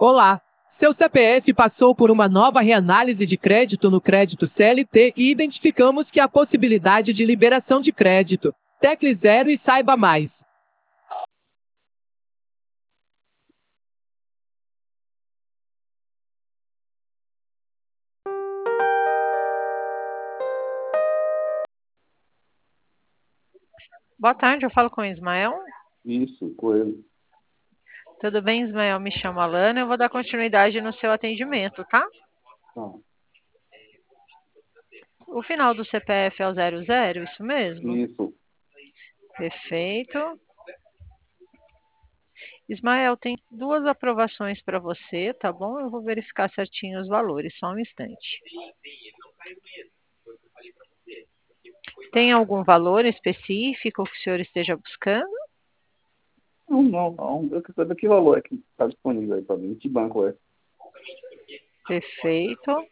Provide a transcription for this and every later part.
Olá! Seu CPF passou por uma nova reanálise de crédito no crédito CLT e identificamos que há possibilidade de liberação de crédito. Tecle 0 e saiba mais. Boa tarde, eu falo com o Ismael. Isso, coelho. Tudo bem, Ismael? Me chamo Alana, eu vou dar continuidade no seu atendimento, tá? Tá. O final do CPF é o 00, isso mesmo? Isso. Perfeito. Ismael, tem duas aprovações para você, tá bom? Eu vou verificar certinho os valores, só um instante. Tem algum valor específico que o senhor esteja buscando? Não. Eu quero saber que valor é que está disponível aí para mim. Que banco é? Perfeito.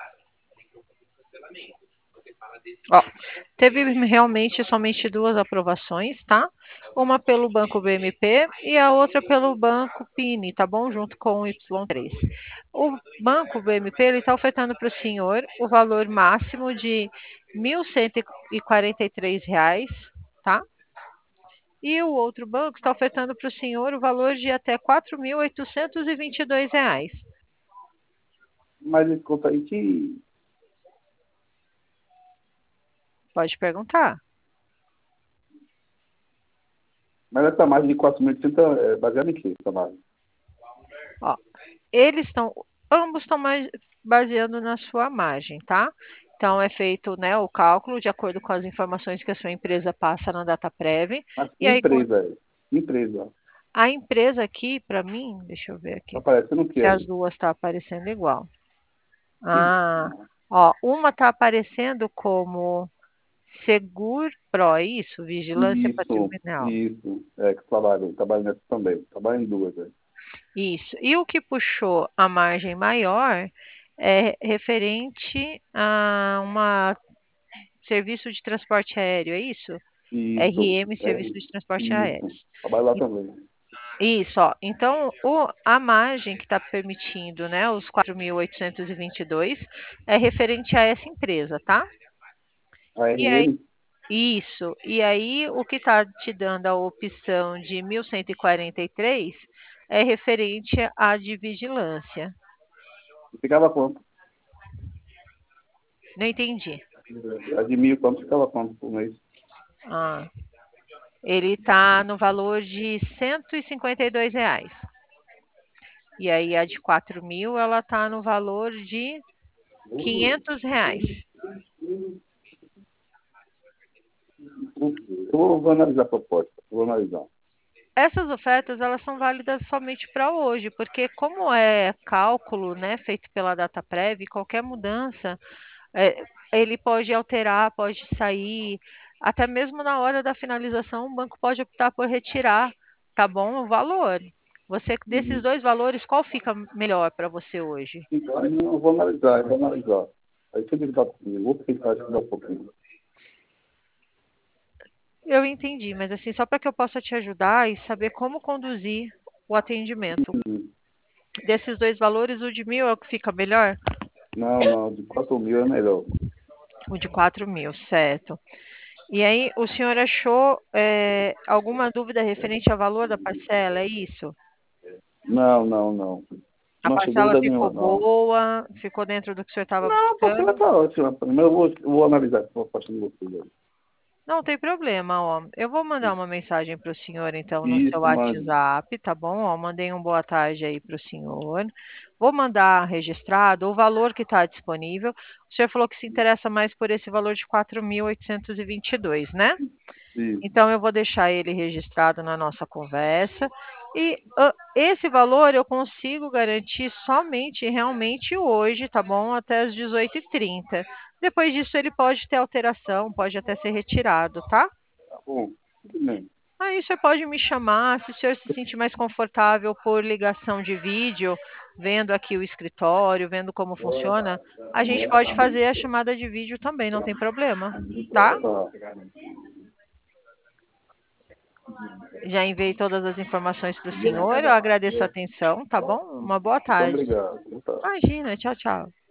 Ó, teve realmente somente duas aprovações, tá? Uma pelo Banco BMP e a outra pelo Banco Pini, tá bom? Junto com o Y3. O Banco BMP, ele está ofertando para o senhor o valor máximo de R$ 1.143, tá? E o outro banco está ofertando para o senhor o valor de até R$ 4.822. Mas esse conta aí que... Pode perguntar. Mas essa margem de 4.800 é baseada em quê, essa margem? Ó, ambos estão baseando na sua margem, tá? Então, é feito, né, o cálculo de acordo com as informações que a sua empresa passa na DataPrev. Mas E que aí, empresa é? Que empresa? a empresa aqui, para mim, deixa eu ver Tá aqui, aparecendo o que se as aí? duas estão aparecendo igual. Que... Ah, ó, uma está aparecendo como Segur Pro, é isso? Vigilância Patrimonial. Isso. É que trabalho nessa também. Trabalho em duas, é. Isso. E o que puxou a margem maior é referente a uma serviço de transporte aéreo, é isso? Isso. RM, Serviço de Transporte Isso. Aéreos. Trabalho lá também. Isso, ó. Então, a margem que está permitindo, né, os 4.822 é referente a essa empresa, tá? A E aí, RM isso. E aí, o que está te dando a opção de 1.143 é referente à de vigilância. ficava quanto? Não entendi. A de 1.000 quanto ficava quanto por mês? Ah, ele está no valor de R$ 152. E aí a de 4.000, ela está no valor de R$ 500. Eu vou analisar a proposta. Vou analisar. Essas ofertas, elas são válidas somente para hoje, porque como é cálculo, né, feito pela DataPrev, qualquer mudança, ele pode alterar, pode sair, até mesmo na hora da finalização, o banco pode optar por retirar, tá bom, o valor. Você, desses dois valores, qual fica melhor para você hoje? Então, aí eu vou analisar. Aí você me dá comigo, vou pensar estudar um pouquinho. Eu entendi, mas assim, só para que eu possa te ajudar e saber como conduzir o atendimento. Desses dois valores, o de 1.000 é o que fica melhor? Não, de 4.000 é melhor. O de 4.000, certo. E aí, o senhor achou alguma dúvida referente ao valor da parcela, é isso? Não. A Não achei parcela dúvida ficou nenhuma, não. boa? Ficou dentro do que o senhor estava Não, a parcela buscando? tá ótima. Primeiro eu vou analisar essa proposta de vocês aí. Não tem problema, ó. Eu vou mandar uma mensagem para o senhor, então, no seu Isso, mano. WhatsApp, tá bom? Ó, mandei um boa tarde aí para o senhor. Vou mandar registrado o valor que está disponível. O senhor falou que se interessa mais por esse valor de 4.822, né? Isso. Então, eu vou deixar ele registrado na nossa conversa. E esse valor eu consigo garantir somente realmente hoje, tá bom? Até as 18h30. Depois disso, ele pode ter alteração, pode até ser retirado, tá? Tá bom. Tudo bem. Aí o senhor pode me chamar, se o senhor se sentir mais confortável por ligação de vídeo, vendo aqui o escritório, vendo como funciona, a gente pode fazer a chamada de vídeo também, não tem problema, tá? Tá. Já enviei todas as informações para o senhor. Eu agradeço a atenção, tá bom? Uma boa Muito tarde. obrigado. Boa tarde. Imagina, tchau, tchau.